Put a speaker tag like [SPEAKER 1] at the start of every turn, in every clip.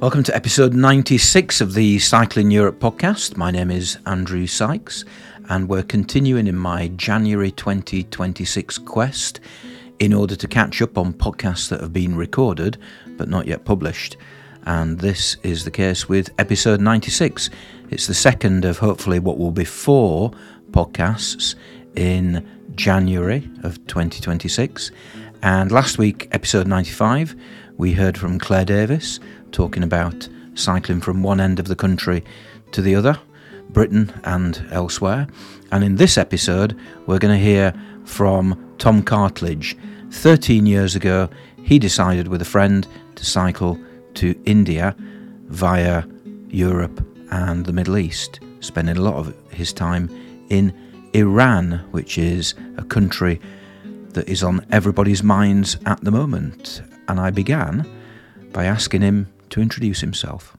[SPEAKER 1] Welcome to episode 96 of the Cycling Europe podcast. My name is Andrew Sykes, and we're continuing in my January 2026 quest in order to catch up on podcasts that have been recorded but not yet published. And this is the case with episode 96. It's the second of hopefully what will be 4 podcasts in January of 2026. And last week, episode 95, we heard from Claire Davis talking about cycling from one end of the country to the other, Britain and elsewhere. And in this episode, we're going to hear from Tom Cartledge. 13 years ago, he decided with a friend to cycle to India via Europe and the Middle East, spending a lot of his time in Iran, which is a country that is on everybody's minds at the moment. And I began by asking him to introduce himself.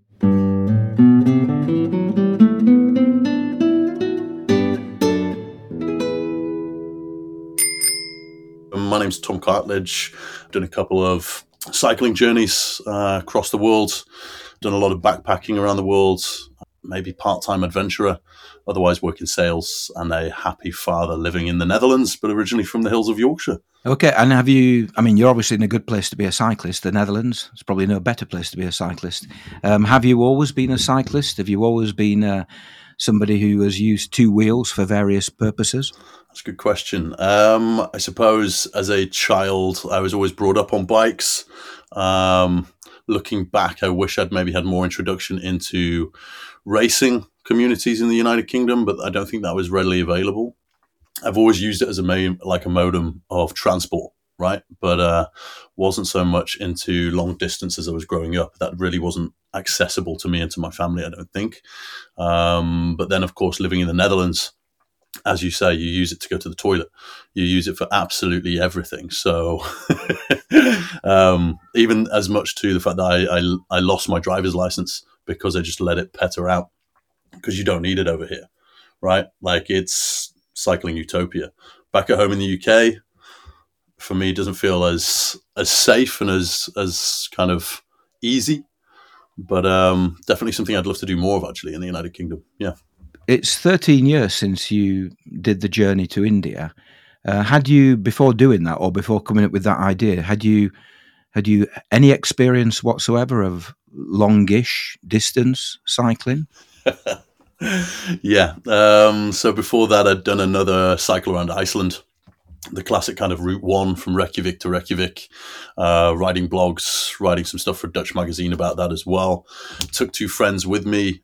[SPEAKER 2] My name's Tom Cartledge. I've done a couple of cycling journeys across the world, done a lot of backpacking around the world, maybe part-time adventurer, otherwise work in sales, and a happy father living in the Netherlands, but originally from the hills of Yorkshire.
[SPEAKER 1] Okay, and you're obviously in a good place to be a cyclist, the Netherlands. It's probably no better place to be a cyclist. Have you always been a cyclist? Have you always been somebody who has used 2 wheels for various purposes?
[SPEAKER 2] That's a good question. I suppose as a child, I was always brought up on bikes. Looking back, I wish I'd maybe had more introduction into racing communities in the United Kingdom, but I don't think that was readily available. I've always used it as a modem of transport, right? But wasn't so much into long distance as I was growing up. That really wasn't accessible to me and to my family, I don't think. But then, of course, living in the Netherlands, as you say, you use it to go to the toilet. You use it for absolutely everything. So even as much to the fact that I lost my driver's license because I just let it petter out, because you don't need it over here, right? Like, it's cycling utopia. Back at home in the UK, for me, doesn't feel as safe and as kind of easy, but definitely something I'd love to do more of, actually, in the United Kingdom. Yeah.
[SPEAKER 1] It's 13 years since you did the journey to India. Had you, before doing that or before coming up with that idea, had you any experience whatsoever of longish distance cycling?
[SPEAKER 2] Yeah. So before that, I'd done another cycle around Iceland, the classic kind of Route 1 from Reykjavik to Reykjavik, writing blogs, writing some stuff for a Dutch magazine about that as well. Took 2 friends with me,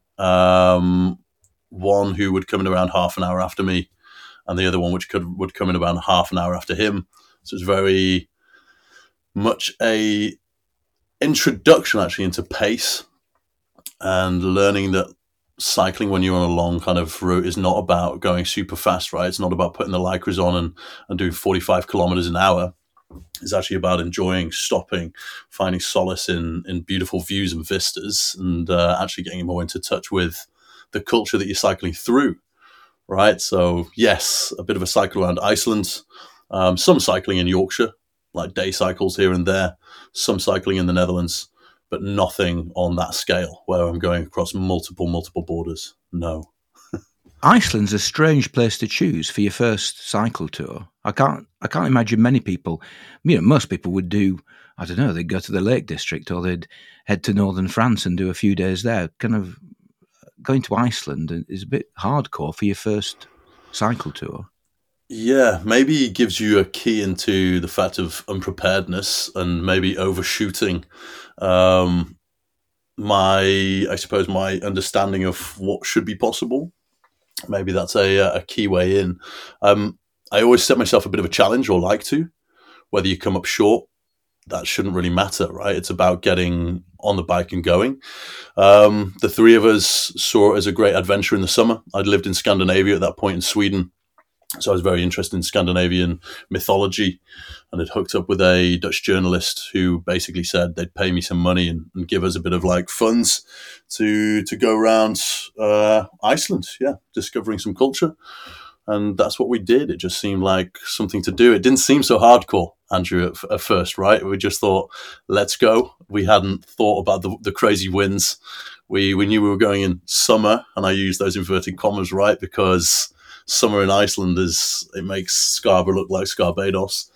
[SPEAKER 2] one who would come in around half an hour after me, and the other one would come in about half an hour after him. So it's very much a introduction, actually, into pace and learning that cycling when you're on a long kind of route is not about going super fast, right? It's not about putting the Lycras on and doing 45 kilometers an hour. It's actually about enjoying, stopping, finding solace in beautiful views and vistas, and actually getting more into touch with the culture that you're cycling through, right? So yes, a bit of a cycle around Iceland, some cycling in Yorkshire, like day cycles here and there, some cycling in the Netherlands, but nothing on that scale where I'm going across multiple borders. No.
[SPEAKER 1] Iceland's a strange place to choose for your first cycle tour. I can't imagine many people. Most people would do, I don't know, they'd go to the Lake District or they'd head to northern France and do a few days there. Kind of going to Iceland is a bit hardcore for your first cycle tour.
[SPEAKER 2] Yeah, maybe it gives you a key into the fact of unpreparedness and maybe overshooting my understanding of what should be possible. Maybe that's a key way in. I always set myself a bit of a challenge, or like to. Whether you come up short, that shouldn't really matter, right? It's about getting on the bike and going. The 3 of us saw it as a great adventure in the summer. I'd lived in Scandinavia at that point, in Sweden. So I was very interested in Scandinavian mythology, and had hooked up with a Dutch journalist who basically said they'd pay me some money and give us a bit of like funds to go around Iceland, discovering some culture. And that's what we did. It just seemed like something to do. It didn't seem so hardcore. Andrew, at first, right? We just thought, let's go. We hadn't thought about the crazy winds. We knew we were going in summer, and I use those inverted commas, right? Because summer in Iceland it makes Scarborough look like Scarbados.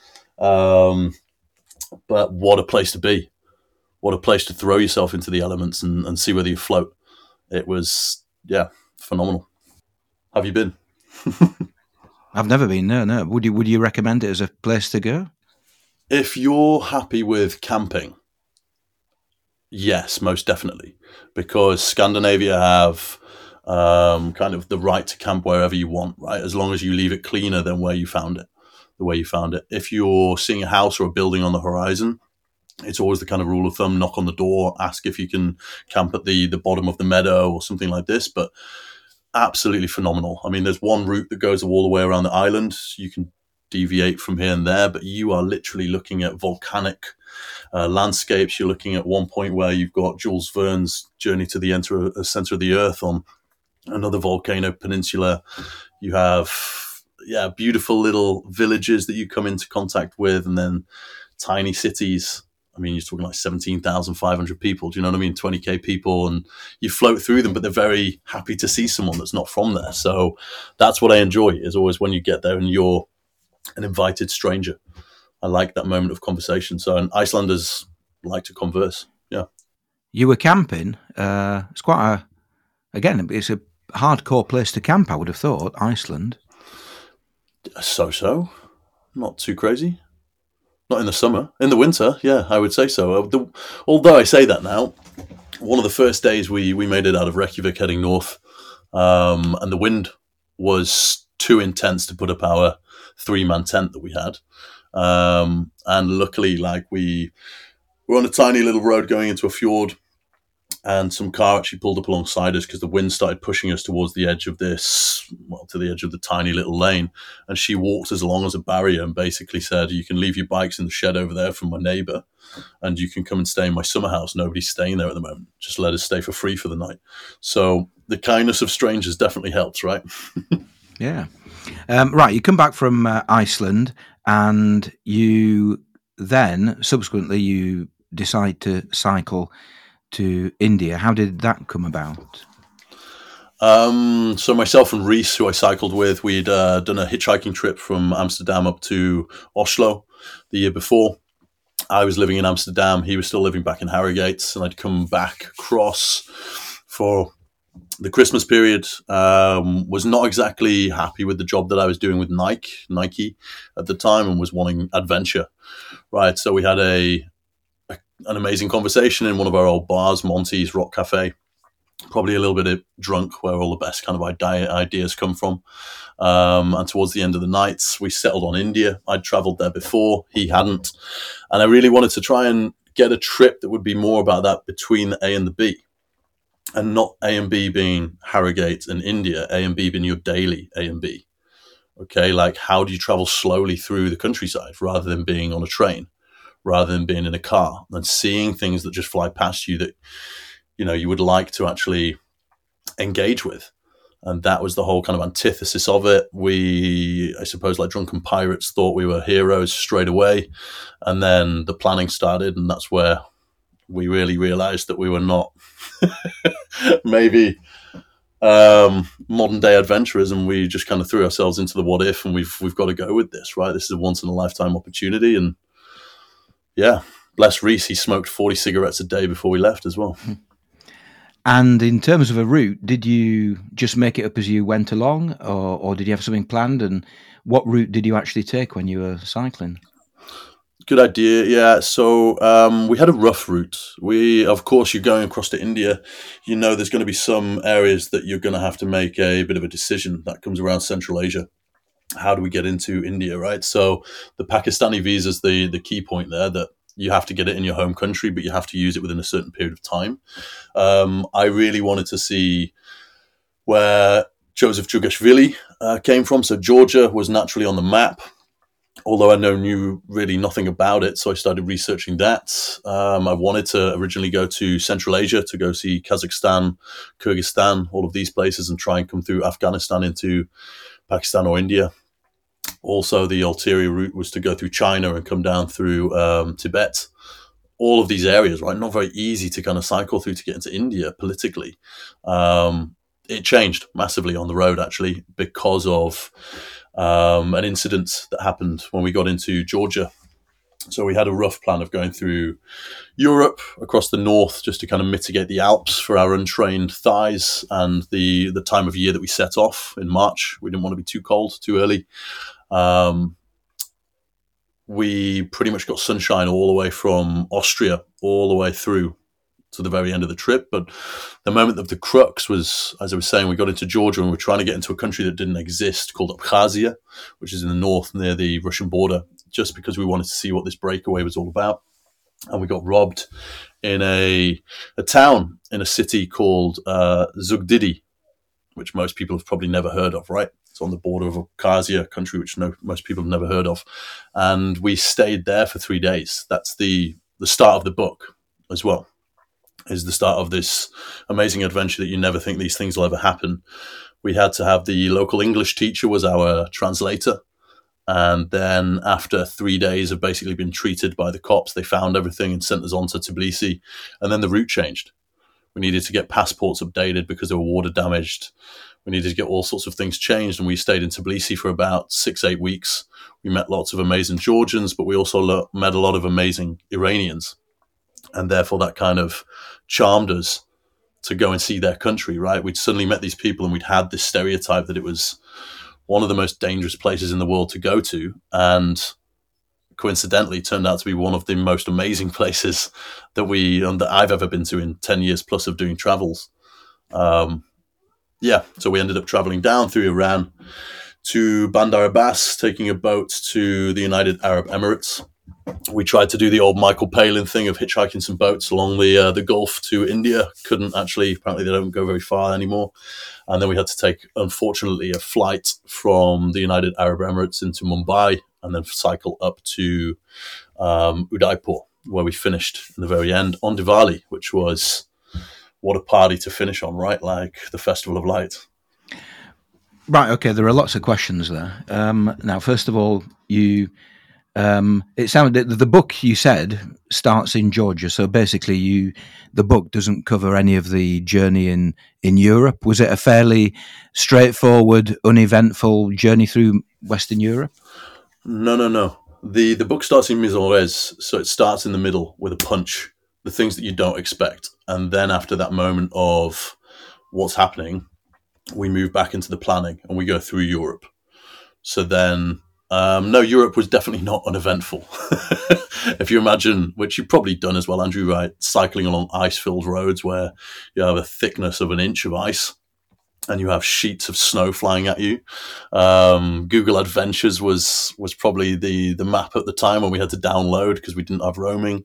[SPEAKER 2] But what a place to be. What a place to throw yourself into the elements and see whether you float. It was, phenomenal. Have you been?
[SPEAKER 1] I've never been. No. Would you recommend it as a place to go?
[SPEAKER 2] If you're happy with camping, yes, most definitely, because Scandinavia have kind of the right to camp wherever you want, right? As long as you leave it cleaner than the way you found it. If you're seeing a house or a building on the horizon, it's always the kind of rule of thumb: knock on the door, ask if you can camp at the bottom of the meadow or something like this. But absolutely phenomenal. I mean, there's one route that goes all the way around the island. You can deviate from here and there, but you are literally looking at volcanic landscapes. You're looking at one point where you've got Jules Verne's Journey to the Center of the Earth on another volcano peninsula. You have beautiful little villages that you come into contact with, and then tiny cities. I mean, you're talking like 17,500 people. Do you know what I mean? 20K people, and you float through them, but they're very happy to see someone that's not from there. So that's what I enjoy, is always when you get there and you're an invited stranger. I like that moment of conversation. So, and Icelanders like to converse. Yeah.
[SPEAKER 1] You were camping. It's quite it's a hardcore place to camp, I would have thought, Iceland.
[SPEAKER 2] So. Not too crazy. Not in the summer. In the winter, yeah, I would say so. Although I say that now, one of the first days we made it out of Reykjavik heading north, and the wind was too intense to put up our 3-man tent that we had. And luckily, like, we were on a tiny little road going into a fjord, and some car actually pulled up alongside us because the wind started pushing us towards the edge of to the edge of the tiny little lane. And she walked as along as a barrier and basically said, you can leave your bikes in the shed over there from my neighbour, and you can come and stay in my summer house. Nobody's staying there at the moment. Just let us stay for free for the night. So the kindness of strangers definitely helps, right?
[SPEAKER 1] Yeah. Right, you come back from Iceland, and you then, subsequently, you decide to cycle to India. How did that come about?
[SPEAKER 2] So myself and Reese, who I cycled with, we'd done a hitchhiking trip from Amsterdam up to Oslo the year before. I was living in Amsterdam. He was still living back in Harrogate, and I'd come back across for the Christmas period. Was not exactly happy with the job that I was doing with Nike at the time, and was wanting adventure. Right. So we had an amazing conversation in one of our old bars, Monty's Rock Cafe, probably a little bit drunk, where all the best kind of ideas come from. And towards the end of the night, we settled on India. I'd traveled there before, he hadn't. And I really wanted to try and get a trip that would be more about that between the A and the B. And not A and B being Harrogate and India, A and B being your daily A and B. Okay, like, how do you travel slowly through the countryside rather than being on a train, rather than being in a car and seeing things that just fly past you that, you know, you would like to actually engage with. And that was the whole kind of antithesis of it. We, I suppose, like drunken pirates, thought we were heroes straight away. And then the planning started, and that's where we really realized that we were not maybe modern day adventurers, and we just kind of threw ourselves into the what if, and we've got to go with this, right? This is a once in a lifetime opportunity. And yeah, bless Reese, he smoked 40 cigarettes a day before we left as well.
[SPEAKER 1] And in terms of a route, did you just make it up as you went along, or did you have something planned? And what route did you actually take when you were cycling?
[SPEAKER 2] Good idea. Yeah. So we had a rough route. Of course, you're going across to India. You know, there's going to be some areas that you're going to have to make a bit of a decision. That comes around Central Asia. How do we get into India, right? So the Pakistani visa is the key point there, that you have to get it in your home country, but you have to use it within a certain period of time. I really wanted to see where Joseph Jugashvili came from. So Georgia was naturally on the map, although I knew really nothing about it. So I started researching that. I wanted to originally go to Central Asia to go see Kazakhstan, Kyrgyzstan, all of these places, and try and come through Afghanistan into Pakistan or India. Also, the ulterior route was to go through China and come down through Tibet. All of these areas, right? Not very easy to kind of cycle through to get into India politically. It changed massively on the road, actually, because of an incident that happened when we got into Georgia. So we had a rough plan of going through Europe across the north just to kind of mitigate the Alps for our untrained thighs and the time of year that we set off in March. We didn't want to be too cold, too early. We pretty much got sunshine all the way from Austria all the way through to the very end of the trip. But the moment of the crux was, as I was saying, we got into Georgia and we were trying to get into a country that didn't exist called Abkhazia, which is in the north near the Russian border, just because we wanted to see what this breakaway was all about. And we got robbed in a town in a city called Zugdidi, which most people have probably never heard of, right? It's on the border of Abkhazia, a country which most people have never heard of. And we stayed there for 3 days. That's the start of the book as well, is the start of this amazing adventure that you never think these things will ever happen. We had to have the local English teacher was our translator. And then after 3 days of basically being treated by the cops, they found everything and sent us on to Tbilisi. And then the route changed. We needed to get passports updated because they were water damaged. We needed to get all sorts of things changed. And we stayed in Tbilisi for about 6-8 weeks. We met lots of amazing Georgians, but we also met a lot of amazing Iranians. And therefore that kind of charmed us to go and see their country, right? We'd suddenly met these people and we'd had this stereotype that it was one of the most dangerous places in the world to go to, and coincidentally turned out to be one of the most amazing places that I've ever been to in 10 years plus of doing travels. So we ended up traveling down through Iran to Bandar Abbas, taking a boat to the United Arab Emirates. We tried to do the old Michael Palin thing of hitchhiking some boats along the Gulf to India. Couldn't actually. Apparently, they don't go very far anymore. And then we had to take, unfortunately, a flight from the United Arab Emirates into Mumbai and then cycle up to Udaipur, where we finished in the very end on Diwali, which was what a party to finish on, right? Like the Festival of Light.
[SPEAKER 1] Right. Okay. There are lots of questions there. Now, first of all, it sounded the book you said starts in Georgia, so basically the book doesn't cover any of the journey in Europe. Was it a fairly straightforward, uneventful journey through Western Europe?
[SPEAKER 2] No. The book starts in Mise-en-Res, so it starts in the middle with a punch, the things that you don't expect, and then after that moment of what's happening, we move back into the planning and we go through Europe. So then. No, Europe was definitely not uneventful. If you imagine, which you've probably done as well, Andrew, right? Cycling along ice-filled roads where you have a thickness of an inch of ice and you have sheets of snow flying at you. Google Adventures was probably the map at the time when we had to download because we didn't have roaming.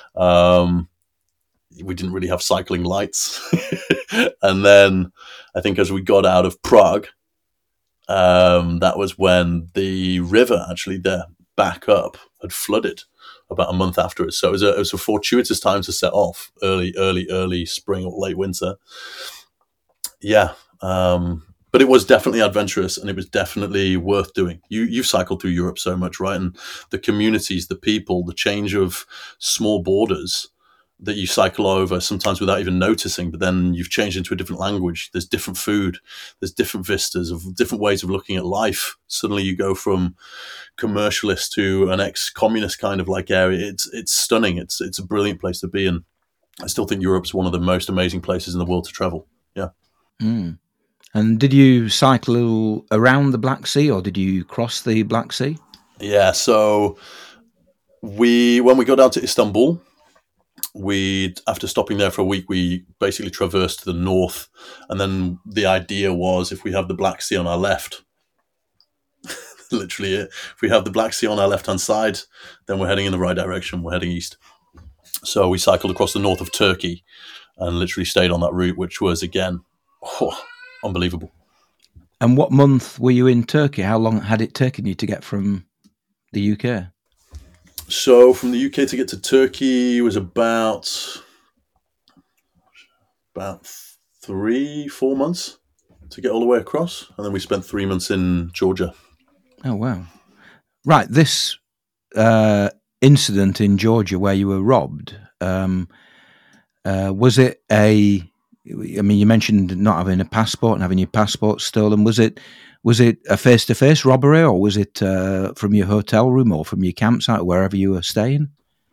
[SPEAKER 2] We didn't really have cycling lights. And then I think as we got out of Prague, that was when the river actually there back up had flooded about a month afterwards. So it was a fortuitous time to set off early spring or late winter. Yeah. But it was definitely adventurous and it was definitely worth doing. You've cycled through Europe so much, right? And the communities, the people, the change of small borders that you cycle over sometimes without even noticing, but then you've changed into a different language. There's different food. There's different vistas of different ways of looking at life. Suddenly you go from commercialist to an ex-communist kind of like area. It's stunning. It's a brilliant place to be. And I still think Europe's one of the most amazing places in the world to travel. Yeah.
[SPEAKER 1] Mm. And did you cycle around the Black Sea or did you cross the Black Sea?
[SPEAKER 2] Yeah. So when we got down to Istanbul, after stopping there for a week, we basically traversed to the north. And then the idea was if we have the Black Sea on our left, literally if we have the Black Sea on our left-hand side, then we're heading in the right direction. We're heading east. So we cycled across the north of Turkey and literally stayed on that route, which was, again, unbelievable.
[SPEAKER 1] And what month were you in Turkey? How long had it taken you to get from the UK?
[SPEAKER 2] So from the UK to get to Turkey was about 3-4 months to get all the way across. And then we spent 3 months in Georgia.
[SPEAKER 1] Oh, wow. Right, this incident in Georgia where you were robbed, was it a? I mean, you mentioned not having a passport and having your passport stolen. Was it a face-to-face robbery, or was it from your hotel room or from your campsite, or wherever you were staying?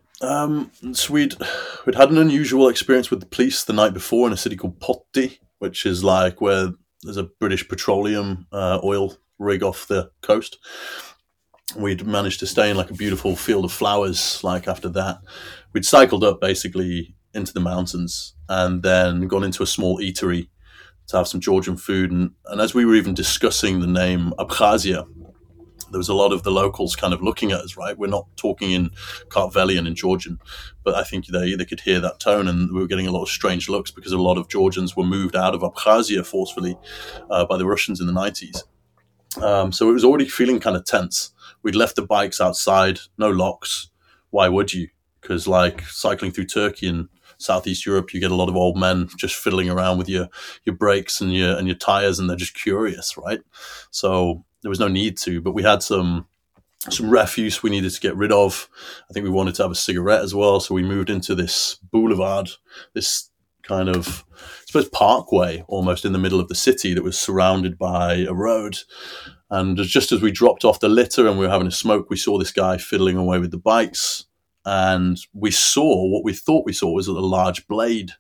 [SPEAKER 2] So we'd had an unusual experience with the police the night before in a city called Potti, which is like where there's a British petroleum oil rig off the coast. We'd managed to stay in like a beautiful field of flowers. Like after that, we'd cycled up basically into the mountains and then gone into a small eatery to have some Georgian food. And as we were even discussing the name Abkhazia, there was a lot of the locals kind of looking at us, right? We're not talking in Kartvelian in Georgian, but I think they could hear that tone, and we were getting a lot of strange looks because a lot of Georgians were moved out of Abkhazia forcefully by the Russians in the 90s. So it was already feeling kind of tense. We'd left the bikes outside, no locks. Why would you? Because like cycling through Turkey and Southeast Europe, you get a lot of old men just fiddling around with your brakes and your tires, and they're just curious, right? So there was no need to, but we had some refuse we needed to get rid of. I think we wanted to have a cigarette as well, so we moved into this boulevard, this kind of, I suppose, parkway almost in the middle of the city that was surrounded by a road. And just as we dropped off the litter and we were having a smoke, we saw this guy fiddling away with the bikes. And we saw what we thought we saw was a large blade.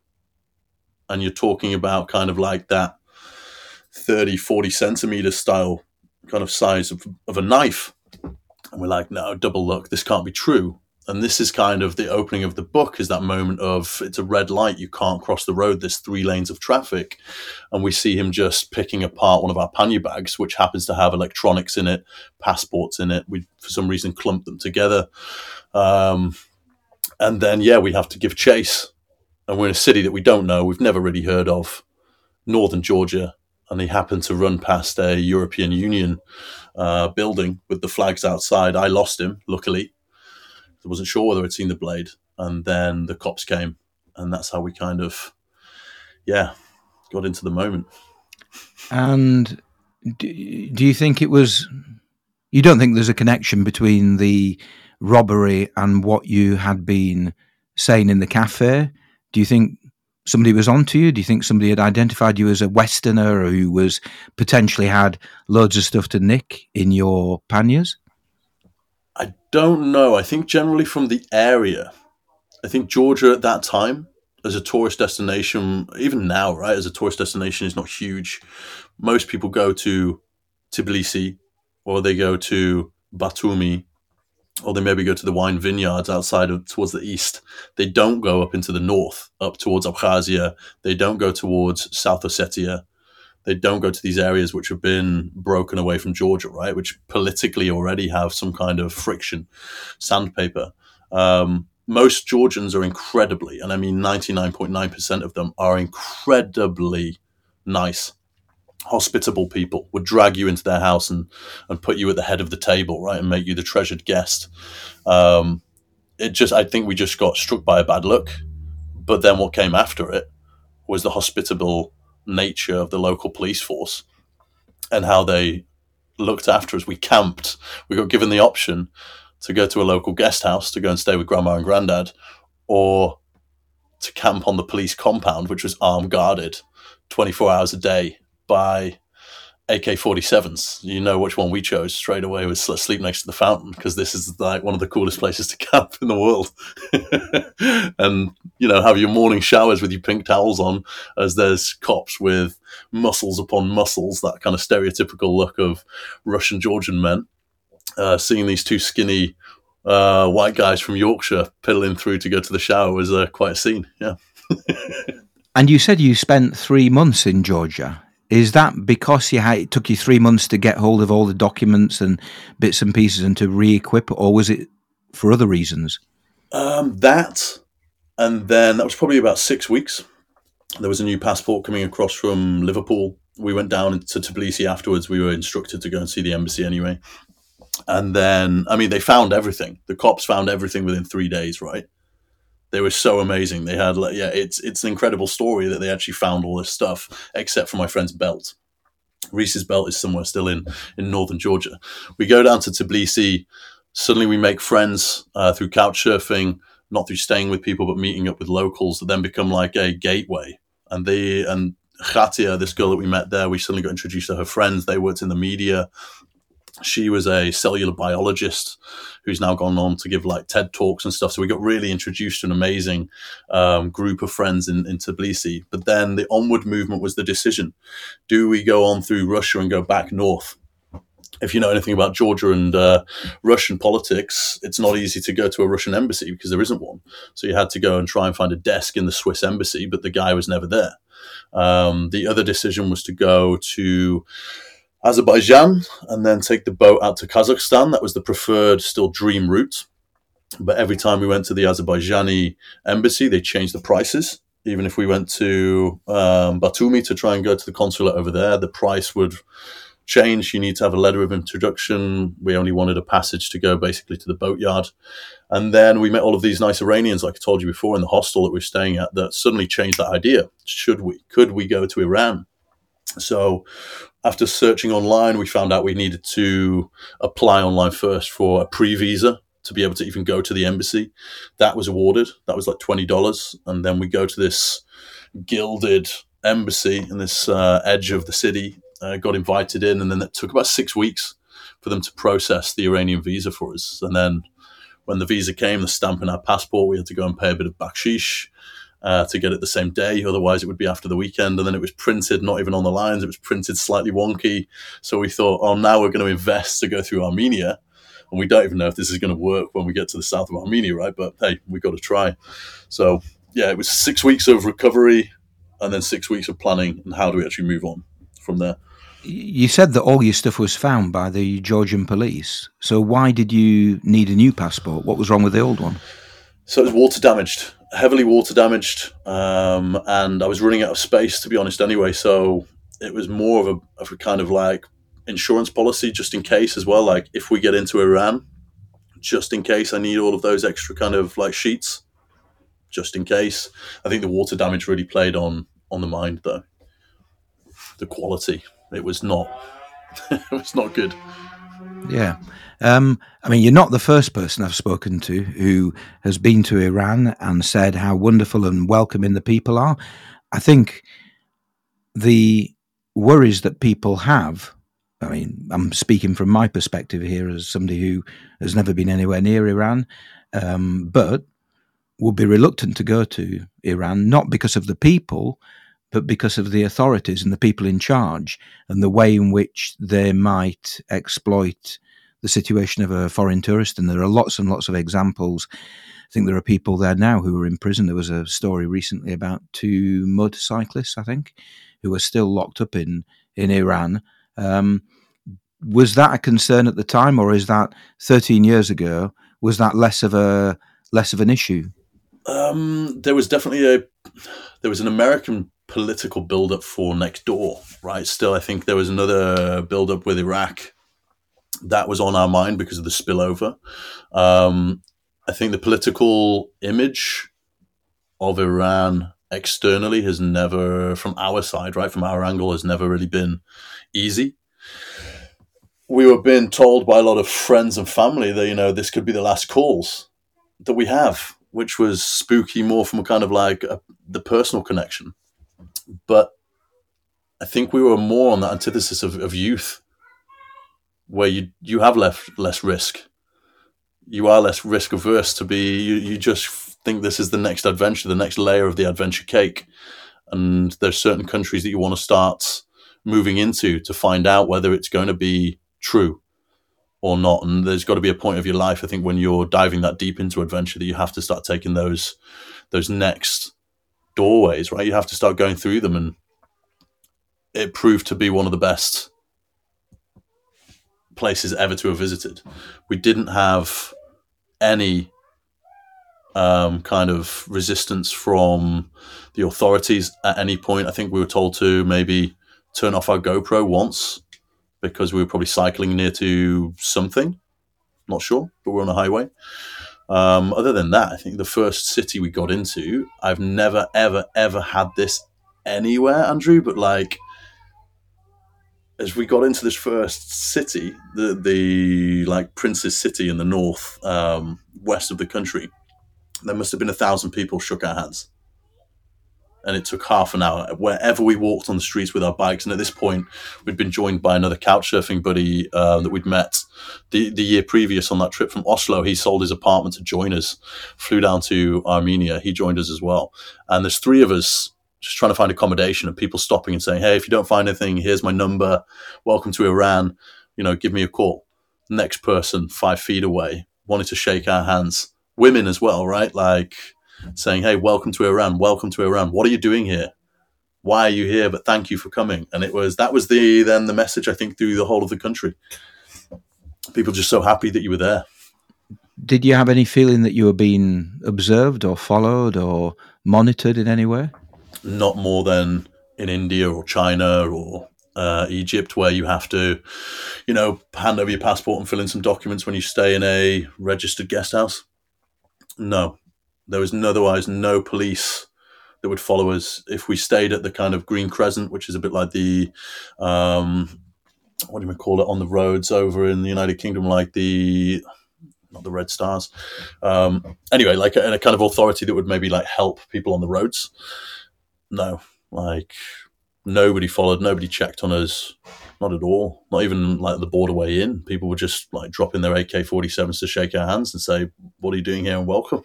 [SPEAKER 2] And you're talking about kind of like that 30, 40 centimeter style kind of size of a knife. And we're like, no, double look, this can't be true. And this is kind of the opening of the book, is that moment of it's a red light, you can't cross the road, there's 3 lanes of traffic. And we see him just picking apart one of our pannier bags, which happens to have electronics in it, passports in it. We, for some reason, clumped them together. And then, we have to give chase. And we're in a city that we don't know, we've never really heard of, northern Georgia. And he happened to run past a European Union building with the flags outside. I lost him, luckily. I wasn't sure whether I'd seen the blade. And then the cops came. And that's how we kind of, got into the moment.
[SPEAKER 1] And do you think it was... You don't think there's a connection between the robbery and what you had been saying in the cafe? Do you think somebody was onto you? Do you think somebody had identified you as a Westerner who was potentially had loads of stuff to nick in your panniers?
[SPEAKER 2] I don't know. I think generally from the area. I think Georgia at that time, as a tourist destination, even now, right, as a tourist destination, is not huge. Most people go to Tbilisi, or they go to Batumi, or they maybe go to the wine vineyards outside of towards the east. They don't go up into the north, up towards Abkhazia. They don't go towards South Ossetia. They don't go to these areas which have been broken away from Georgia, right? Which politically already have some kind of friction, sandpaper. Most Georgians are incredibly, and I mean 99.9% of them are incredibly nice, hospitable people, would drag you into their house and put you at the head of the table, right? And make you the treasured guest. I think we just got struck by a bad luck. But then what came after it was the hospitable nature of the local police force and how they looked after us. We camped. We got given the option to go to a local guest house to go and stay with grandma and granddad, or to camp on the police compound, which was armed guarded 24 hours a day by AK-47s. You know which one we chose straight away, was sleep next to the fountain, because this is like one of the coolest places to camp in the world. And, have your morning showers with your pink towels on as there's cops with muscles upon muscles, that kind of stereotypical look of Russian Georgian men. Seeing these 2 skinny white guys from Yorkshire piddling through to go to the shower was quite a scene, yeah.
[SPEAKER 1] And you said you spent 3 months in Georgia. Is that because it took you 3 months to get hold of all the documents and bits and pieces and to re-equip, or was it for other reasons?
[SPEAKER 2] That, and then that was probably about 6 weeks. There was a new passport coming across from Liverpool. We went down to Tbilisi afterwards. We were instructed to go and see the embassy anyway. And then, they found everything. The cops found everything within 3 days, right? They were so amazing. They had, it's an incredible story that they actually found all this stuff, except for my friend's belt. Reese's Belt is somewhere still in northern Georgia. We go down to Tbilisi. Suddenly we make friends through couch surfing, not through staying with people, but meeting up with locals that then become like a gateway. And Khatia, this girl that we met there, we suddenly got introduced to her friends. They worked in the media. She was a cellular biologist who's now gone on to give like TED Talks and stuff. So we got really introduced to an amazing group of friends in Tbilisi. But then the onward movement was the decision. Do we go on through Russia and go back north? If you know anything about Georgia and Russian politics, it's not easy to go to a Russian embassy because there isn't one. So you had to go and try and find a desk in the Swiss embassy, but the guy was never there. The other decision was to go to Azerbaijan and then take the boat out to Kazakhstan. That was the preferred, still dream route. But every time we went to the Azerbaijani embassy, they changed the prices. Even if we went to Batumi to try and go to the consulate over there, the price would change. You need to have a letter of introduction. We only wanted a passage to go basically to the boatyard. And then we met all of these nice Iranians, like I told you before, in the hostel that we were staying at, that suddenly changed that idea. Could we go to Iran? So after searching online, we found out we needed to apply online first for a pre-visa to be able to even go to the embassy. That was awarded. That was like $20. And then we go to this gilded embassy in this edge of the city, got invited in, and then it took about 6 weeks for them to process the Iranian visa for us. And then when the visa came, the stamp in our passport, we had to go and pay a bit of bakshish to get it the same day. Otherwise, it would be after the weekend. And then it was printed, not even on the lines. It was printed slightly wonky. So we thought, oh, now we're going to invest to go through Armenia. And we don't even know if this is going to work when we get to the south of Armenia, right? But hey, we got to try. So yeah, it was 6 weeks of recovery and then 6 weeks of planning and how do we actually move on from there.
[SPEAKER 1] You said that all your stuff was found by the Georgian police. So why did you need a new passport? What was wrong with the old one?
[SPEAKER 2] So it was water damaged, heavily water damaged. And I was running out of space, to be honest, anyway. So it was more of a kind of like insurance policy just in case as well. Like if we get into Iran, just in case I need all of those extra kind of like sheets, just in case. I think the water damage really played on the mind though. The quality. It was not good.
[SPEAKER 1] Yeah. I mean, you're not the first person I've spoken to who has been to Iran and said how wonderful and welcoming the people are. I think the worries that people have, I mean, I'm speaking from my perspective here as somebody who has never been anywhere near Iran, but would be reluctant to go to Iran, not because of the people, but because of the authorities and the people in charge and the way in which they might exploit the situation of a foreign tourist. And there are lots and lots of examples. I think there are people there now who are in prison. There was a story recently about 2 motorcyclists, I think, who are still locked up in Iran. Was that a concern at the time, or is that 13 years ago? Was that less of an issue?
[SPEAKER 2] There was definitely an American political build-up for next door, right? Still, I think there was another build-up with Iraq that was on our mind because of the spillover. I think the political image of Iran externally has never, from our side, right, from our angle, has never really been easy. We were being told by a lot of friends and family that, this could be the last calls that we have, which was spooky more from a kind of like the personal connection. But I think we were more on that antithesis of youth, where you have less risk. You are less risk averse to be, you just think this is the next adventure, the next layer of the adventure cake. And there's certain countries that you want to start moving into to find out whether it's going to be true or not. And there's got to be a point of your life, I think, when you're diving that deep into adventure, that you have to start taking those next doorways, right? You have to start going through them. And it proved to be one of the best places ever to have visited. We didn't have any kind of resistance from the authorities at any point. I think we were told to maybe turn off our GoPro once because we were probably cycling near to something. Not sure, but we're on a highway. Other than that, I think the first city we got into, I've never, ever, ever had this anywhere, Andrew, but like as we got into this first city, the like Prince's City in the north west of the country, there must have been 1,000 people shook our hands. And it took half an hour wherever we walked on the streets with our bikes. And at this point, we'd been joined by another couch surfing buddy that we'd met the year previous on that trip from Oslo. He sold his apartment to join us, flew down to Armenia. He joined us as well. And there's three of us just trying to find accommodation, and people stopping and saying, hey, if you don't find anything, here's my number. Welcome to Iran. Give me a call. Next person 5 feet away wanted to shake our hands. Women as well, right? Like, saying, hey, welcome to Iran. What are you doing here? Why are you here? But thank you for coming. And that was the message, I think, through the whole of the country. People just so happy that you were there.
[SPEAKER 1] Did you have any feeling that you were being observed or followed or monitored in any way?
[SPEAKER 2] Not more than in India or China or Egypt, where you have to, hand over your passport and fill in some documents when you stay in a registered guest house. No. There was otherwise no police that would follow us if we stayed at the kind of Green Crescent, which is a bit like the, what do you call it, on the roads over in the United Kingdom, like not the Red Stars. Anyway, like a kind of authority that would maybe like help people on the roads. No, like nobody followed, nobody checked on us. Not at all. Not even like the border way in. People would just like drop in their AK-47s to shake our hands and say, what are you doing here and welcome?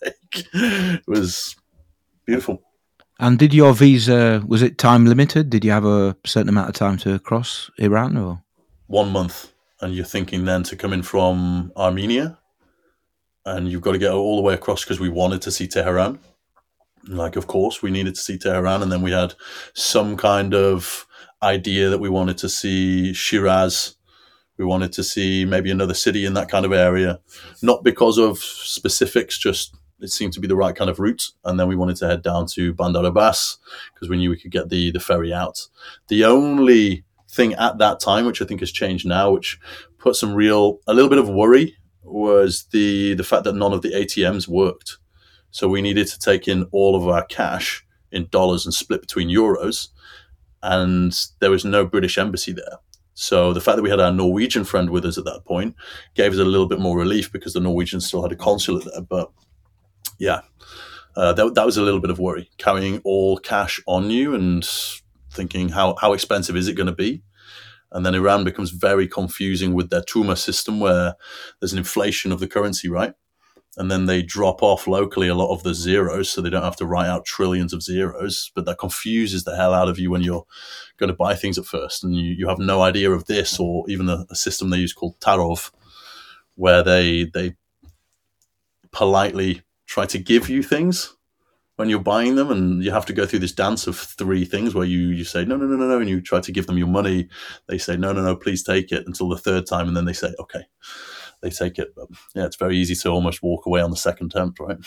[SPEAKER 2] It was beautiful.
[SPEAKER 1] And did your visa, was it time limited? Did you have a certain amount of time to cross Iran? Or
[SPEAKER 2] 1 month. And you're thinking then to come in from Armenia and you've got to get all the way across because we wanted to see Tehran. Like, of course, we needed to see Tehran. And then we had some kind of idea that we wanted to see Shiraz. We wanted to see maybe another city in that kind of area, not because of specifics, just it seemed to be the right kind of route. And then we wanted to head down to Bandar Abbas because we knew we could get the ferry out. The only thing at that time, which I think has changed now, which put a little bit of worry, was the fact that none of the ATMs worked. So we needed to take in all of our cash in dollars and split between euros. And there was no British embassy there. So the fact that we had our Norwegian friend with us at that point gave us a little bit more relief because the Norwegians still had a consulate there. But yeah, that was a little bit of worry, carrying all cash on you and thinking how expensive is it going to be? And then Iran becomes very confusing with their Tuma system where there's an inflation of the currency, right? And then they drop off locally a lot of the zeros so they don't have to write out trillions of zeros. But that confuses the hell out of you when you're going to buy things at first and you have no idea of this, or even a system they use called Tarov, where they politely try to give you things when you're buying them, and you have to go through this dance of 3 things where you say, no, and you try to give them your money. They say, no, please take it, until the 3rd time, and then they say, okay. They take it. But yeah, it's very easy to almost walk away on the 2nd attempt, right?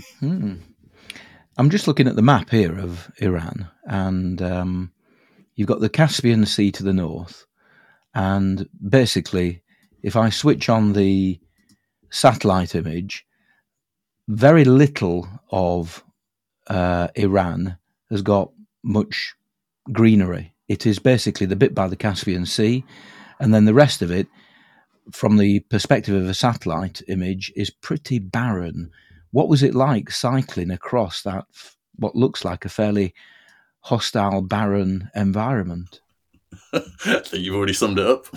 [SPEAKER 1] I'm just looking at the map here of Iran, and you've got the Caspian Sea to the north. And basically, if I switch on the satellite image, very little of Iran has got much greenery. It is basically the bit by the Caspian Sea, and then the rest of it, from the perspective of a satellite image, is pretty barren. What was it like cycling across that, what looks like a fairly hostile, barren environment?
[SPEAKER 2] I think you've already summed it up.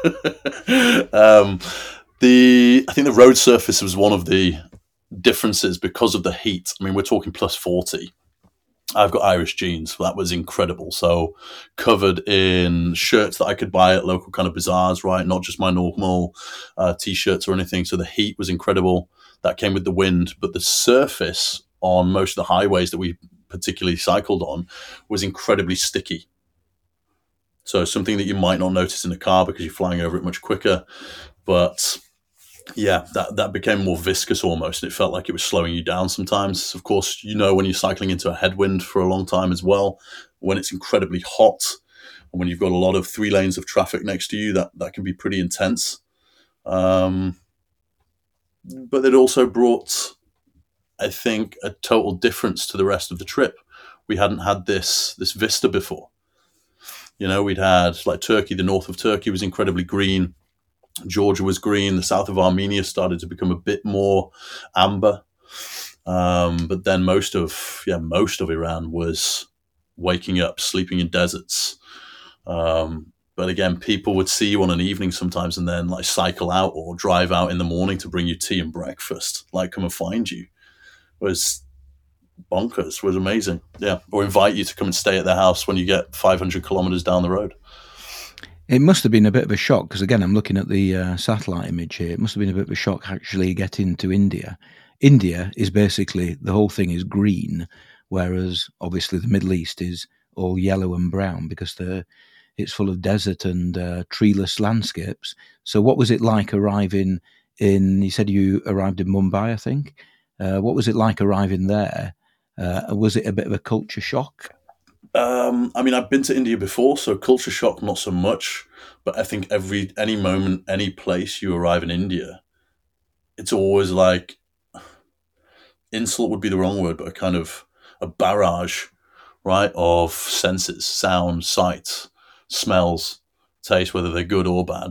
[SPEAKER 2] I think the road surface was one of the differences because of the heat. I mean, we're talking plus 40. I've got Irish jeans. That was incredible. So covered in shirts that I could buy at local kind of bazaars, right? Not just my normal T-shirts or anything. So the heat was incredible. That came with the wind. But the surface on most of the highways that we particularly cycled on was incredibly sticky. So something that you might not notice in a car because you're flying over it much quicker. But yeah, that became more viscous almost. It felt like it was slowing you down sometimes. Of course, when you're cycling into a headwind for a long time as well, when it's incredibly hot and when you've got a lot of 3 lanes of traffic next to you, that can be pretty intense. But it also brought, I think, a total difference to the rest of the trip. We hadn't had this vista before. We'd had like Turkey, the north of Turkey was incredibly green. Georgia was green. The south of Armenia started to become a bit more amber. But then most of Iran was waking up, sleeping in deserts. But again, people would see you on an evening sometimes and then like cycle out or drive out in the morning to bring you tea and breakfast, like come and find you. It was bonkers, was amazing. Yeah. Or invite you to come and stay at their house when you get 500 kilometers down the road.
[SPEAKER 1] It must have been a bit of a shock because, again, I'm looking at the satellite image here. It must have been a bit of a shock actually getting to India. India is basically, the whole thing is green, whereas obviously the Middle East is all yellow and brown because it's full of desert and treeless landscapes. So what was it like arriving you said you arrived in Mumbai, I think. What was it like arriving there? Was it a bit of a culture shock?
[SPEAKER 2] I've been to India before, so culture shock, not so much. But I think any moment, any place you arrive in India, it's always like, insult would be the wrong word, but a kind of a barrage, right, of senses, sound, sight, smells, taste, whether they're good or bad.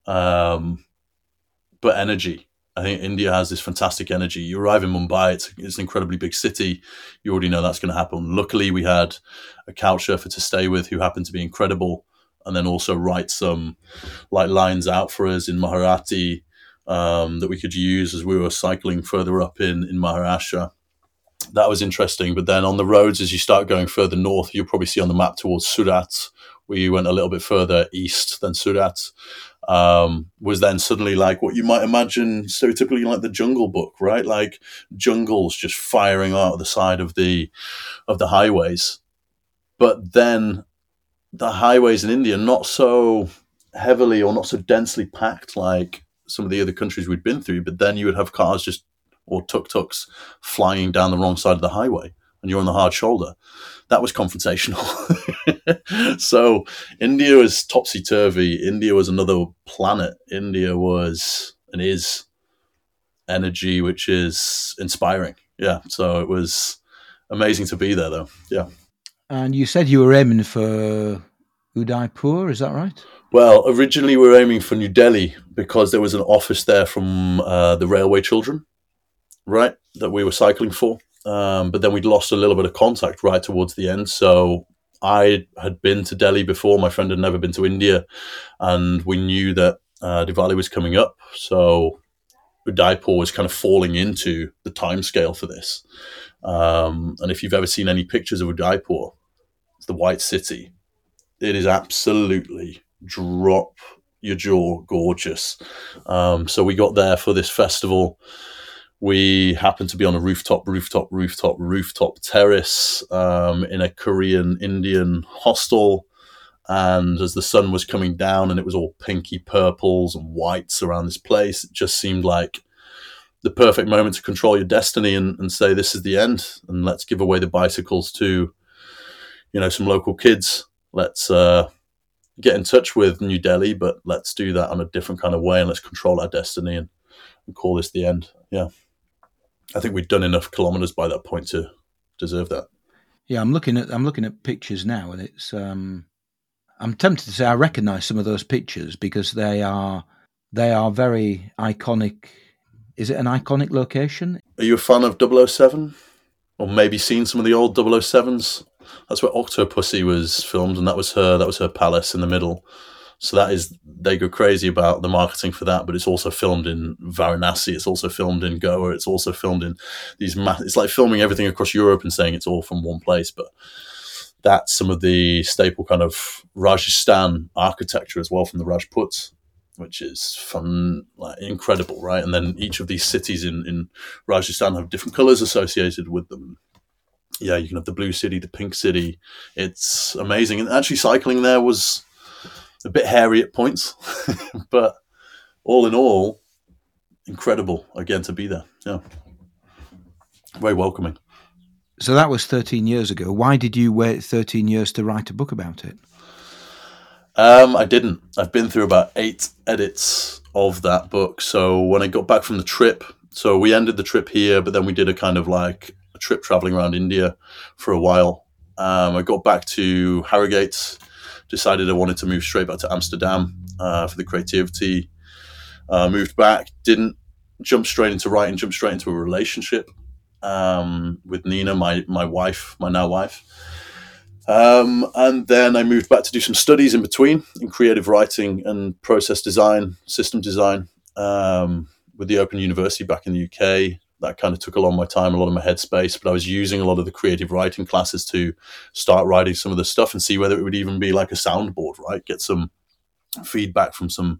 [SPEAKER 2] But energy. I think India has this fantastic energy. You arrive in Mumbai, it's an incredibly big city. You already know that's going to happen. Luckily, we had a couch surfer to stay with who happened to be incredible, and then also write some like lines out for us in Marathi that we could use as we were cycling further up in Maharashtra. That was interesting. But then on the roads, as you start going further north, you'll probably see on the map towards Surat. We went a little bit further east than Surat. Was then suddenly like what you might imagine stereotypically like the Jungle Book, right? Like jungles just firing out of the side of the highways. But then the highways in India not so heavily or not so densely packed like some of the other countries we'd been through, but then you would have cars or tuk-tuks flying down the wrong side of the highway and you're on the hard shoulder. That was confrontational. So India was topsy-turvy. India was another planet. India was and is energy, which is inspiring. Yeah. So it was amazing to be there, though. Yeah.
[SPEAKER 1] And you said you were aiming for Udaipur, is that right?
[SPEAKER 2] Well, originally we were aiming for New Delhi because there was an office there from the Railway Children, right, that we were cycling for. But then we'd lost a little bit of contact right towards the end. So I had been to Delhi before. My friend had never been to India. And we knew that Diwali was coming up. So Udaipur was kind of falling into the timescale for this. And if you've ever seen any pictures of Udaipur, it's the White City. It is absolutely drop your jaw gorgeous. So we got there for this festival. We happened to be on a rooftop terrace in a Korean Indian hostel. And as the sun was coming down and it was all pinky purples and whites around this place, it just seemed like the perfect moment to control your destiny and say, this is the end. And let's give away the bicycles to, some local kids. Let's get in touch with New Delhi, but let's do that on a different kind of way. And let's control our destiny and call this the end. Yeah. I think we'd done enough kilometers by that point to deserve that.
[SPEAKER 1] Yeah, I'm looking at pictures now, and it's. I'm tempted to say I recognise some of those pictures because they are very iconic. Is it an iconic location?
[SPEAKER 2] Are you a fan of 007? Or maybe seen some of the old 007s? That's where Octopussy was filmed, and that was her palace in the middle. So they go crazy about the marketing for that, but it's also filmed in Varanasi. It's also filmed in Goa. It's also filmed in it's like filming everything across Europe and saying it's all from one place. But that's some of the staple kind of Rajasthan architecture as well from the Rajputs, which is fun, like incredible, right? And then each of these cities in Rajasthan have different colors associated with them. Yeah, you can have the blue city, the pink city. It's amazing. And actually cycling there was a bit hairy at points, but all in all, incredible again to be there. Yeah. Very welcoming.
[SPEAKER 1] So that was 13 years ago. Why did you wait 13 years to write a book about it?
[SPEAKER 2] I didn't. I've been through about 8 edits of that book. So when I got back from the trip, so we ended the trip here, but then we did a kind of like a trip traveling around India for a while. I got back to Harrogate, decided I wanted to move straight back to Amsterdam for the creativity. Moved back, didn't jump straight into writing, jumped straight into a relationship with Nina, my wife, my now wife. And then I moved back to do some studies in between in creative writing and process design, system design, with the Open University back in the UK. That kind of took a lot of my time, a lot of my headspace, but I was using a lot of the creative writing classes to start writing some of the stuff and see whether it would even be like a soundboard, right? Get some feedback from some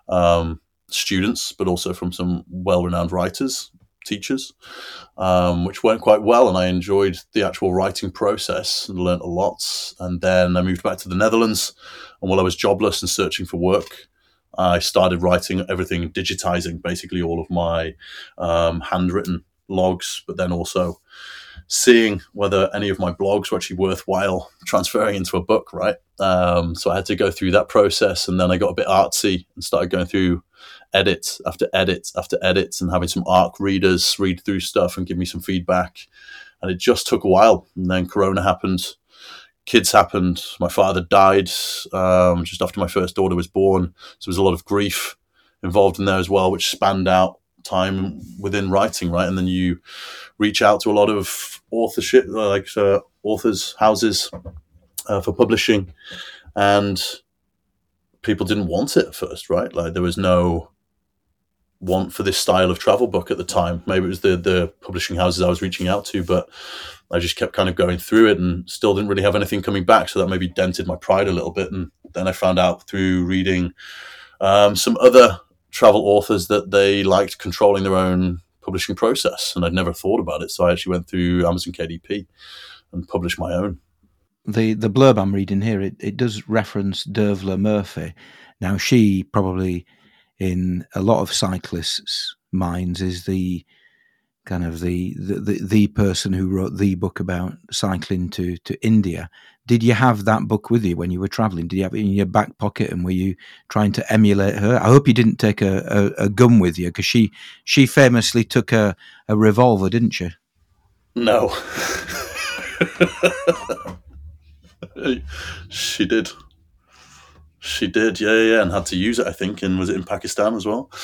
[SPEAKER 2] students, but also from some well-renowned writers, teachers, which went quite well. And I enjoyed the actual writing process and learned a lot. And then I moved back to the Netherlands. And while I was jobless and searching for work, I started writing everything, digitizing basically all of my handwritten logs, but then also seeing whether any of my blogs were actually worthwhile transferring into a book, right? So I had to go through that process, and then I got a bit artsy and started going through edit after edit after edits and having some ARC readers read through stuff and give me some feedback. And it just took a while. And then Corona happened. Kids happened. My father died just after my first daughter was born. So there was a lot of grief involved in there as well, which spanned out time within writing, right? And then you reach out to a lot of authorship, like authors' houses for publishing, and people didn't want it at first, right? Like there was no want for this style of travel book at the time. Maybe it was the publishing houses I was reaching out to, but I just kept kind of going through it and still didn't really have anything coming back. So that maybe dented my pride a little bit. And then I found out through reading some other travel authors that they liked controlling their own publishing process. And I'd never thought about it. So I actually went through Amazon KDP and published my own.
[SPEAKER 1] The blurb I'm reading here, it does reference Dervla Murphy. Now, she probably, in a lot of cyclists' minds, is the kind of the person who wrote the book about cycling to India. Did you have that book with you when you were traveling? Did you have it in your back pocket, and were you trying to emulate her? I hope you didn't take a gun with you, because she famously took a revolver, didn't she?
[SPEAKER 2] No. She did, yeah, and had to use it, I think. And was it in Pakistan as well?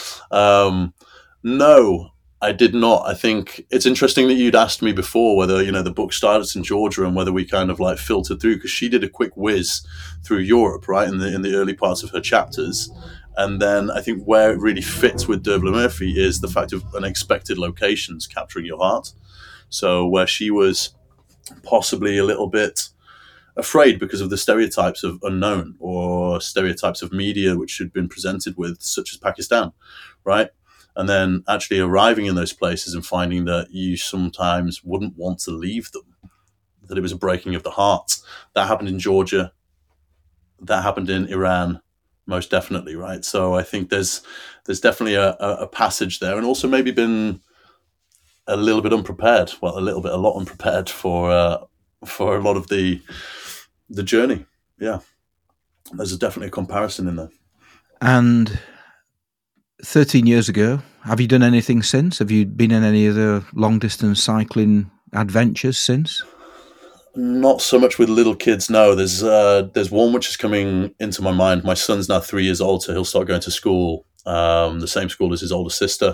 [SPEAKER 2] No, I did not. I think it's interesting that you'd asked me before whether, the book started in Georgia and whether we kind of like filtered through, because she did a quick whiz through Europe, right, in the early parts of her chapters. And then I think where it really fits with Dervla Murphy is the fact of unexpected locations capturing your heart. So where she was possibly a little bit afraid because of the stereotypes of unknown or stereotypes of media which had been presented with, such as Pakistan, right? And then actually arriving in those places and finding that you sometimes wouldn't want to leave them, that it was a breaking of the heart. That happened in Georgia. That happened in Iran, most definitely, right? So I think there's definitely a passage there, and also maybe been a little bit unprepared. Well, a lot unprepared for a lot of the journey. Yeah, there's definitely a comparison in there.
[SPEAKER 1] And 13 years ago, have you done anything since? Have you been in any other long-distance cycling adventures since?
[SPEAKER 2] Not so much with little kids, no. There's one which is coming into my mind. My son's now 3 years old, so he'll start going to school, the same school as his older sister,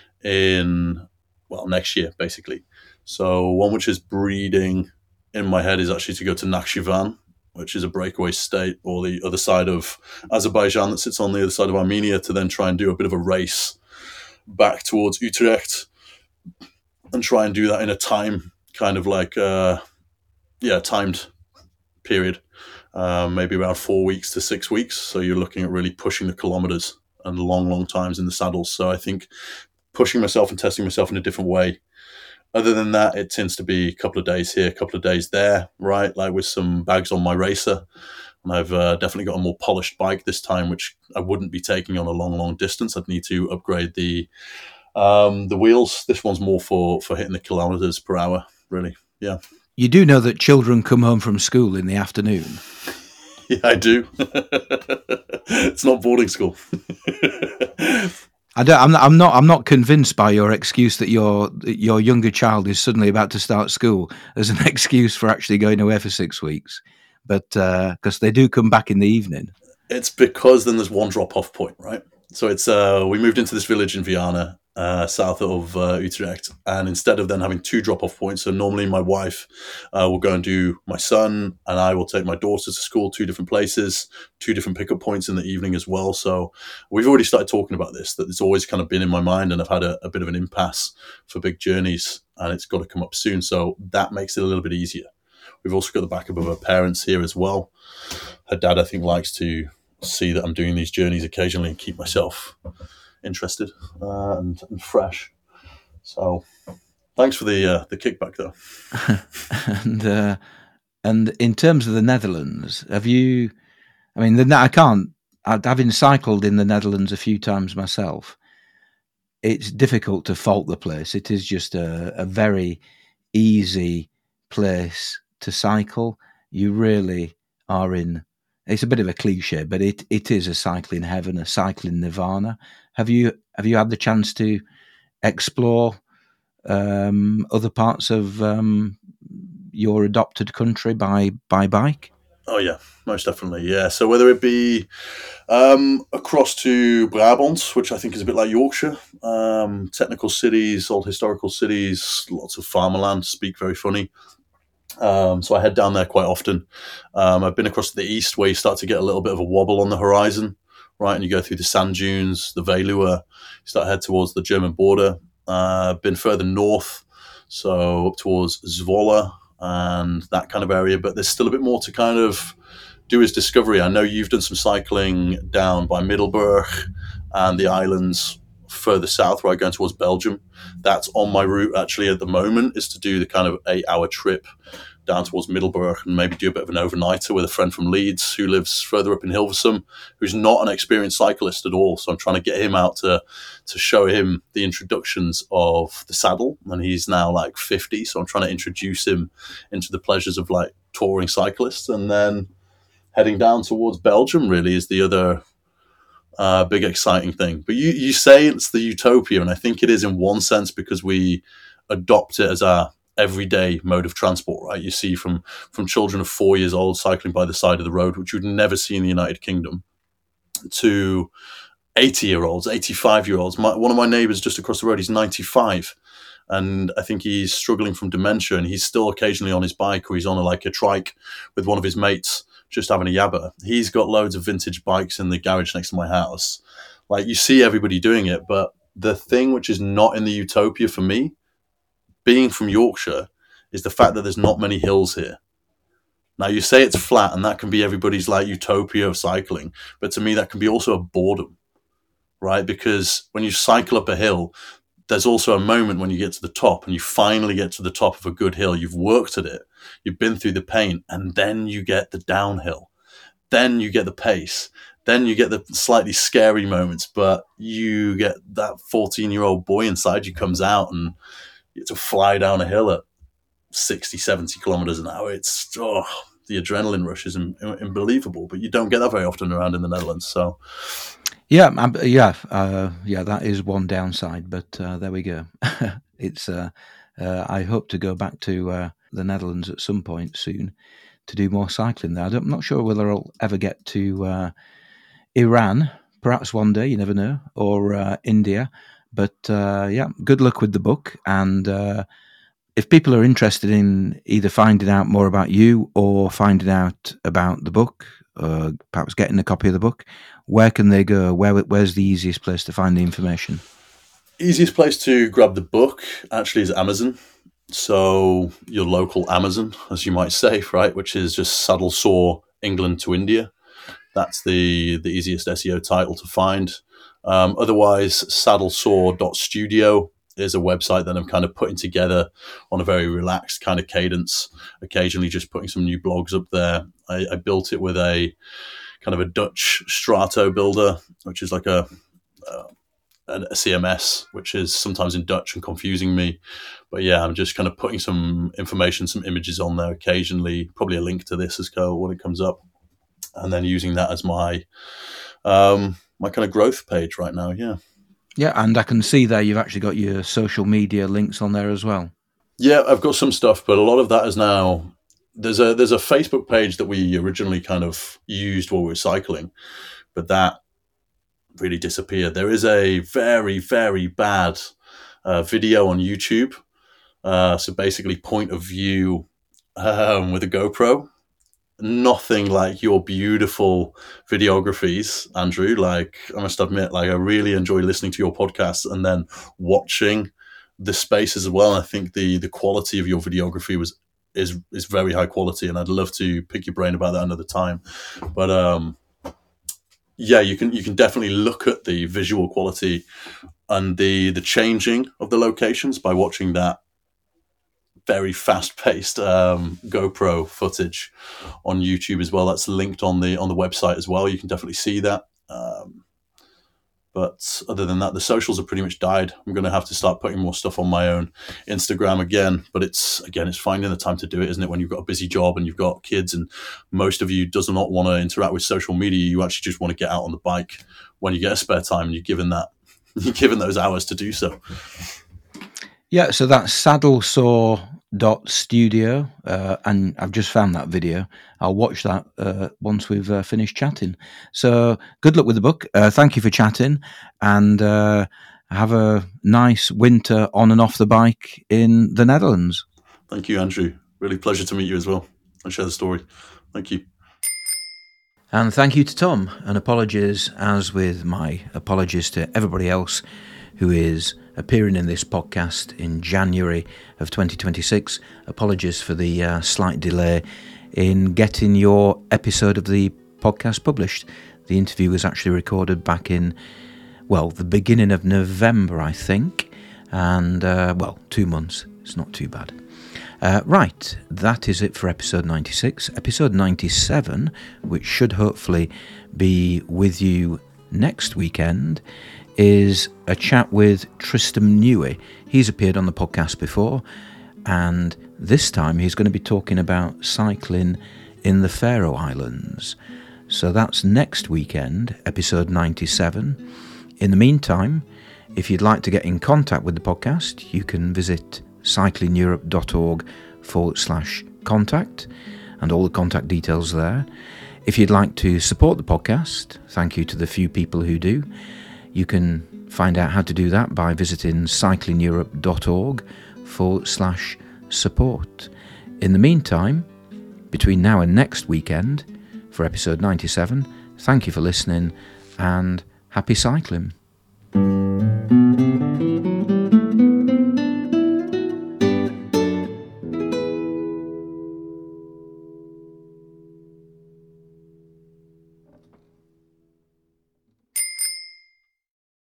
[SPEAKER 2] next year, basically. So one which is breeding in my head is actually to go to Nakhchivan, which is a breakaway state, or the other side of Azerbaijan that sits on the other side of Armenia, to then try and do a bit of a race back towards Utrecht and try and do that in a time, kind of like, timed period, maybe around 4 weeks to 6 weeks. So you're looking at really pushing the kilometers and long times in the saddles. So I think pushing myself and testing myself in a different way. Other than that, it tends to be a couple of days here, a couple of days there, right? Like with some bags on my racer. And I've definitely got a more polished bike this time, which I wouldn't be taking on a long distance. I'd need to upgrade the wheels. This one's more for hitting the kilometers per hour, really. Yeah.
[SPEAKER 1] You do know that children come home from school in the afternoon?
[SPEAKER 2] Yeah, I do. It's not boarding school.
[SPEAKER 1] I'm not convinced by your excuse that your younger child is suddenly about to start school as an excuse for actually going away for 6 weeks. but because they do come back in the evening.
[SPEAKER 2] It's because then there's one drop-off point, right? So it's we moved into this village in Viana, south of Utrecht, and instead of then having two drop-off points, so normally my wife will go and do my son, and I will take my daughter to school, two different places, two different pickup points in the evening as well. So we've already started talking about this, that it's always kind of been in my mind, and I've had a bit of an impasse for big journeys, and it's got to come up soon. So that makes it a little bit easier. We've also got the backup of her parents here as well. Her dad, I think, likes to see that I'm doing these journeys occasionally and keep myself interested and fresh. So thanks for the kickback, though.
[SPEAKER 1] And in terms of the Netherlands, have you? I mean, I can't. Having cycled in the Netherlands a few times myself, it's difficult to fault the place. It is just a very easy place to cycle. You really are in. It's a bit of a cliche, but it is a cycling heaven, a cycling nirvana. Have you had the chance to explore other parts of your adopted country by bike?
[SPEAKER 2] Oh yeah, most definitely. Yeah. So whether it be across to Brabant, which I think is a bit like Yorkshire, technical cities, old historical cities, lots of farmland, speak very funny. So I head down there quite often. I've been across to the east where you start to get a little bit of a wobble on the horizon, right? And you go through the sand dunes, the Veluwe, you start to head towards the German border. Been further north, so up towards Zwolle and that kind of area, but there's still a bit more to kind of do as discovery. I know you've done some cycling down by Middelburg and the islands further south where I go towards Belgium. That's on my route actually at the moment, is to do the kind of 8-hour trip down towards Middelburg and maybe do a bit of an overnighter with a friend from Leeds who lives further up in Hilversum, who's not an experienced cyclist at all. So I'm trying to get him out to show him the introductions of the saddle. And he's now like 50. So I'm trying to introduce him into the pleasures of like touring cyclists. And then heading down towards Belgium really is the other big exciting thing. But you say it's the utopia, and I think it is in one sense because we adopt it as our everyday mode of transport, right? You see from children of 4 years old cycling by the side of the road, which you'd never see in the United Kingdom, to 80-year-olds, 85-year-olds. One of my neighbours just across the road, he's 95, and I think he's struggling from dementia, and he's still occasionally on his bike, or he's on a trike with one of his mates, just having a yabba. He's got loads of vintage bikes in the garage next to my house. Like, you see everybody doing it, but the thing which is not in the utopia for me, being from Yorkshire, is the fact that there's not many hills here. Now, you say it's flat, and that can be everybody's like utopia of cycling, but to me that can be also a boredom, right? Because when you cycle up a hill, there's also a moment when you get to the top and you finally get to the top of a good hill. You've worked at it. You've been through the pain, and then you get the downhill. Then you get the pace. Then you get the slightly scary moments, but you get that 14-year-old boy inside you comes out, and you get to fly down a hill at 60, 70 kilometers an hour. It's, the adrenaline rush is unbelievable, but you don't get that very often around in the Netherlands. So,
[SPEAKER 1] yeah, that is one downside, but there we go. It's I hope to go back to the Netherlands at some point soon to do more cycling there. I'm not sure whether I'll ever get to Iran, perhaps one day, you never know, or India. But good luck with the book. And if people are interested in either finding out more about you or finding out about the book, perhaps getting a copy of the book, where can they go? Where's the easiest place to find the information?
[SPEAKER 2] Easiest place to grab the book actually is Amazon. So your local Amazon, as you might say, right, which is just Saddle Sore England to India. That's the easiest SEO title to find. Otherwise, saddlesore.studio is a website that I'm kind of putting together on a very relaxed kind of cadence, occasionally just putting some new blogs up there. I built it with a kind of a Dutch Strato builder, which is like a CMS, which is sometimes in Dutch and confusing me. But yeah, I'm just kind of putting some information, some images on there occasionally, probably a link to this as well when it comes up, and then using that as my my kind of growth page right now.
[SPEAKER 1] Yeah, and I can see there you've actually got your social media links on there as well.
[SPEAKER 2] Yeah, I've got some stuff, but a lot of that is now there's a Facebook page that we originally kind of used while we were cycling, but that really disappeared. There is a very, very bad video on YouTube. So basically point of view with a GoPro. Nothing like your beautiful videographies, Andrew. Like, I must admit, like, I really enjoy listening to your podcast and then watching the space as well. I think the quality of your videography is very high quality, and I'd love to pick your brain about that another time. But yeah, you can definitely look at the visual quality and the changing of the locations by watching that very fast-paced GoPro footage on YouTube as well. That's linked on the website as well. You can definitely see that. But other than that, the socials have pretty much died. I'm going to have to start putting more stuff on my own Instagram again. But it's finding the time to do it, isn't it? When you've got a busy job and you've got kids, and most of you does not want to interact with social media. You actually just want to get out on the bike when you get a spare time, and you're given those hours to do so.
[SPEAKER 1] Yeah, so that's saddlesaw.studio, and I've just found that video. I'll watch that once we've finished chatting. So good luck with the book. Thank you for chatting, and have a nice winter on and off the bike in the Netherlands.
[SPEAKER 2] Thank you, Andrew. Really pleasure to meet you as well and share the story. Thank you.
[SPEAKER 1] And thank you to Tom, and apologies, as with my apologies to everybody else who is appearing in this podcast in January of 2026. Apologies for the slight delay in getting your episode of the podcast published. The interview was actually recorded back in, the beginning of November, I think, and, 2 months. It's not too bad. Right, that is it for episode 96. Episode 97, which should hopefully be with you next weekend, is a chat with Tristram Newey. He's appeared on the podcast before, and this time he's going to be talking about cycling in the Faroe Islands. So that's next weekend, episode 97. In the meantime, if you'd like to get in contact with the podcast, you can visit cyclingeurope.org/contact, and all the contact details there. If you'd like to support the podcast, thank you to the few people who do. You can find out how to do that by visiting cyclingeurope.org/support. In the meantime, between now and next weekend, for episode 97, thank you for listening and happy cycling.